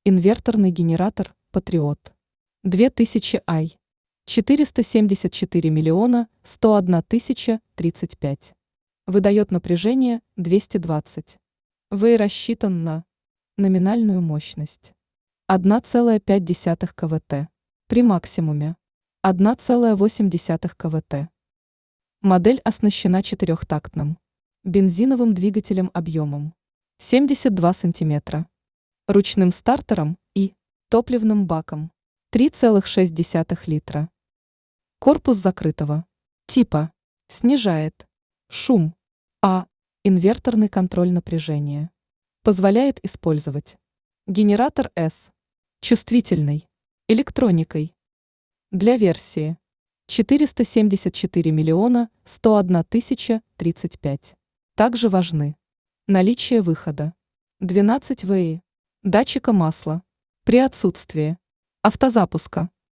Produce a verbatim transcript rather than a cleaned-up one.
Инверторный генератор «Патриот». две тысячи ай. четыреста семьдесят четыре миллиона сто одна тысяча тридцать пять. Выдает напряжение двести двадцать. вэ рассчитан на номинальную мощность одна целая пять десятых киловатт, при максимуме одна целая восемь десятых киловатт. Модель оснащена четырехтактным бензиновым двигателем объемом семьдесят два сантиметра, ручным стартером и топливным баком три целых шесть десятых литра. Корпус закрытого типа снижает шум, а инверторный контроль напряжения позволяет использовать генератор С чувствительной электроникой. Для версии четыреста семьдесят четыре миллиона сто одна тысяча тридцать пять также важны наличие выхода двенадцать вольт, датчика масла при отсутствии автозапуска,